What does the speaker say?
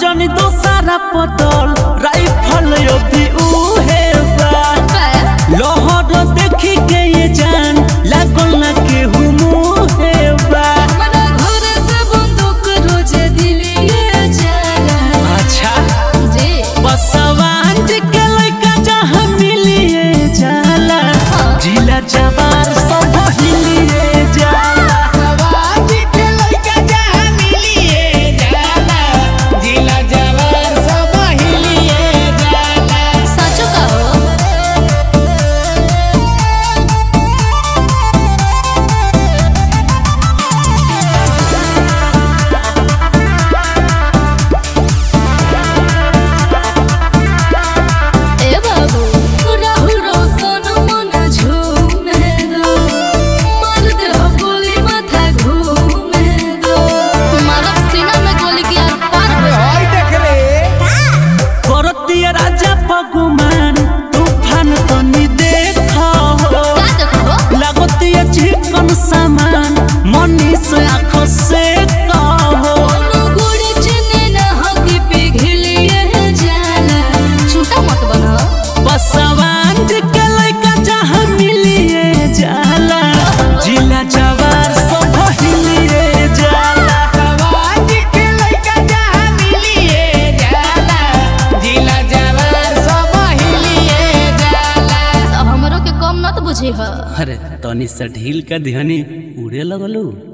जनी दोसारा पटल राइफल अभी उहे बा लहर देखी के ये जान लागल ना केहू मुहे बा हमरा घर से बंदूक रोज दिलिए जाला। अच्छा जी बसवान जी के लइका जहां मिलिए जाला जिला जवार सब हिलिए जाला बसवान जी के लइका जहां मिलिए जाला जिला जवार सब हिलिए जाला। सच कहो ए बाबू राहुल रोशन मन झूमे दो मार दे गोली माथा घूमे दो मारब सीना में गोली की आर पार हो जाए। हाय देख रे करतिया राजा पगुमान तूफान तनी देखा हो का देखो लागतिया चिकन सामान मनीष आँख से कहो कोनो गुड़ चने ना हकी पिघलिए जाला। झूठा मत बनो बसवान जी के लइका जहां मिलिए जाला जिला जवार सब हिलिए जाला बसवान जी के लइका जहां मिलिए जाला जिला जवार सब हिलिए जाला। अब हमरो के कम न तो बुझी ह। अरे तनी सा ढील का ध्यानी उड़े लगलू।